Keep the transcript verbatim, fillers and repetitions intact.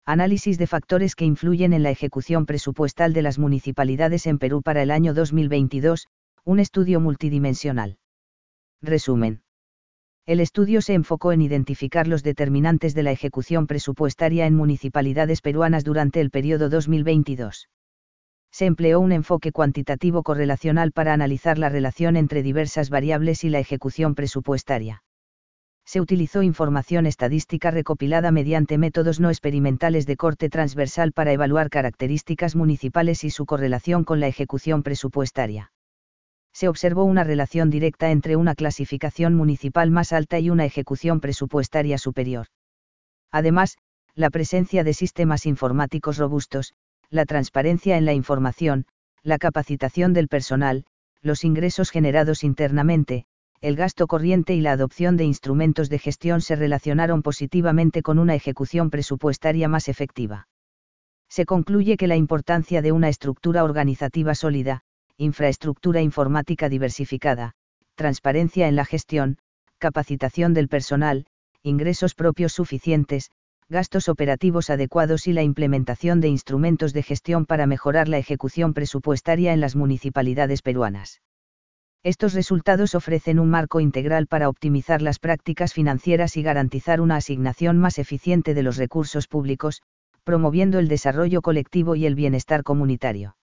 Análisis de factores que influyen en la ejecución presupuestal de las municipalidades en Perú para el año dos mil veintidós, un estudio multidimensional. Resumen. El estudio se enfocó en identificar los determinantes de la ejecución presupuestaria en municipalidades peruanas durante el periodo dos mil veintidós. Se empleó un enfoque cuantitativo correlacional para analizar la relación entre diversas variables y la ejecución presupuestaria. Se utilizó información estadística recopilada mediante métodos no experimentales de corte transversal para evaluar características municipales y su correlación con la ejecución presupuestaria. Se observó una relación directa entre una clasificación municipal más alta y una ejecución presupuestaria superior. Además, la presencia de sistemas informáticos robustos, la transparencia en la información, la capacitación del personal, los ingresos generados internamente, el gasto corriente y la adopción de instrumentos de gestión se relacionaron positivamente con una ejecución presupuestaria más efectiva. Se concluye que la importancia de una estructura organizativa sólida, infraestructura informática diversificada, transparencia en la gestión, capacitación del personal, ingresos propios suficientes, gastos operativos adecuados y la implementación de instrumentos de gestión para mejorar la ejecución presupuestaria en las municipalidades peruanas. Estos resultados ofrecen un marco integral para optimizar las prácticas financieras y garantizar una asignación más eficiente de los recursos públicos, promoviendo el desarrollo colectivo y el bienestar comunitario.